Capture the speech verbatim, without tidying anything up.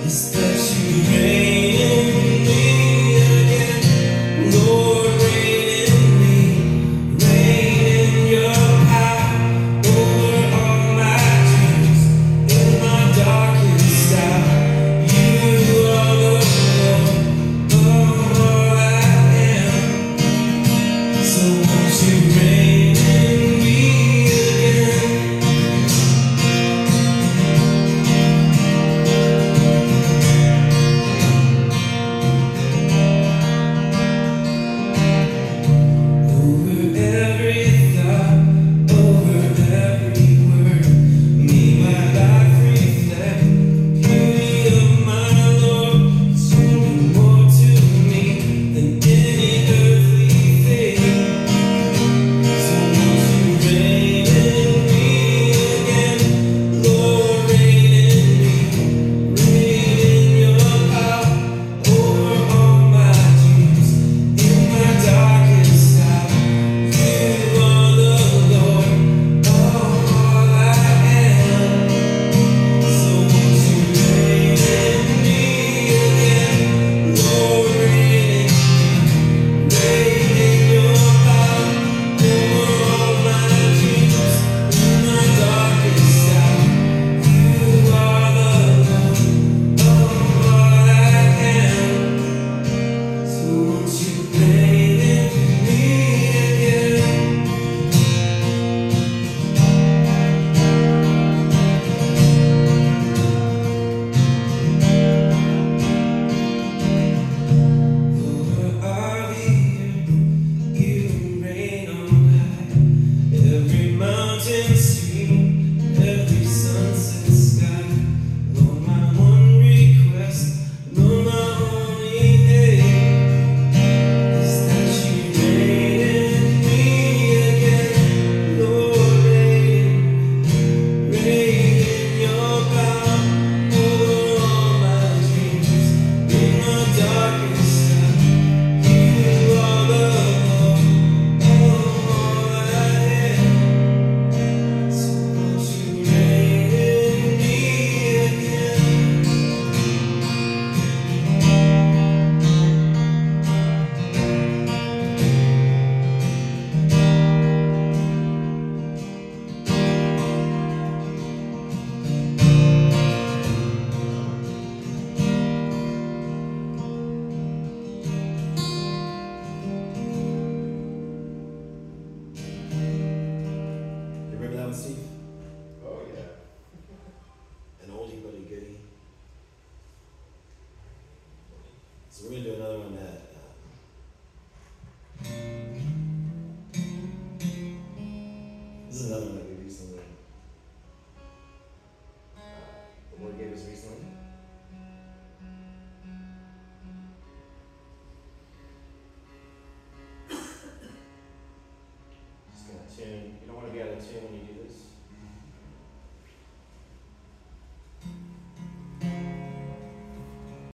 is that you reign in me again. Lord, reign in me, reign in your power over all my dreams. In my darkest hour, you are the Lord of all I am. So won't you reign in me again? Over every thought, over every word, may my life reflect the beauty of my Lord. It's only more to me than any earthly thing. So won't you reign in me again? Lord, reign in me, reign in your power over all my dreams. In my darkest hour, you are the Lord of all I am. So won't you reign in me again? Lord, reign in me, reign in your power over all my dreams. In my darkest hour, you are the Lord of all I am. So won't you reign in me again? Over all the earth, you reign on high. Every mountain stream, every sunset sky. Lord, my one request, Lord, my only aim is that you reign in me again. Lord, reign, reign in your power over all my dreams. In my darkest hour, you are the Lord of all I am. So won't you reign in me again? You remember that one, Steve? Oh, yeah. An oldie but a goodie. So we're gonna do another one that. Um, this is another one